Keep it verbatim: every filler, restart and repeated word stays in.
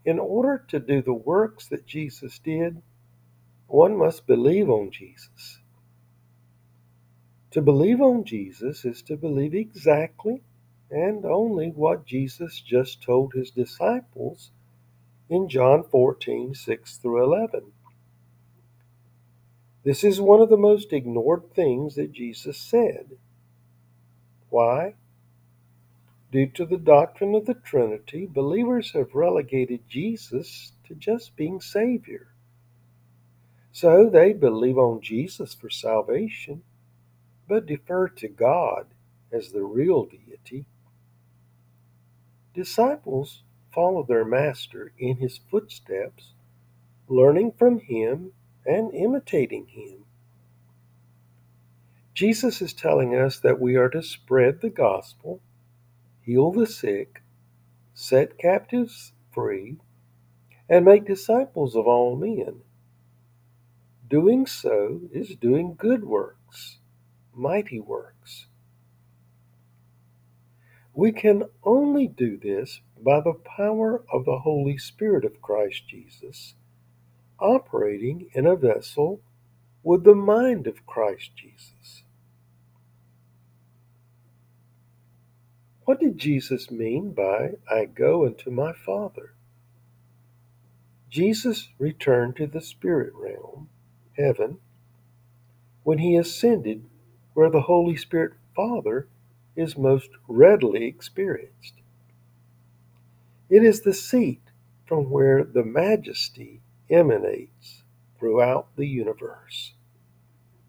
In order to do the works that Jesus did, one must believe on Jesus. To believe on Jesus is to believe exactly and only what Jesus just told his disciples in John fourteen, six through eleven. This is one of the most ignored things that Jesus said. Why? Due to the doctrine of the Trinity, believers have relegated Jesus to just being Savior. So they believe on Jesus for salvation, but defer to God as the real deity. Disciples follow their master in his footsteps, learning from him and imitating him. Jesus is telling us that we are to spread the gospel, heal the sick, set captives free, and make disciples of all men. Doing so is doing good works, mighty works. We can only do this by the power of the Holy Spirit of Christ Jesus, operating in a vessel with the mind of Christ Jesus. What did Jesus mean by, "I go unto my Father"? Jesus returned to the spirit realm, heaven, when he ascended where the Holy Spirit Father is most readily experienced. It is the seat from where the majesty emanates throughout the universe.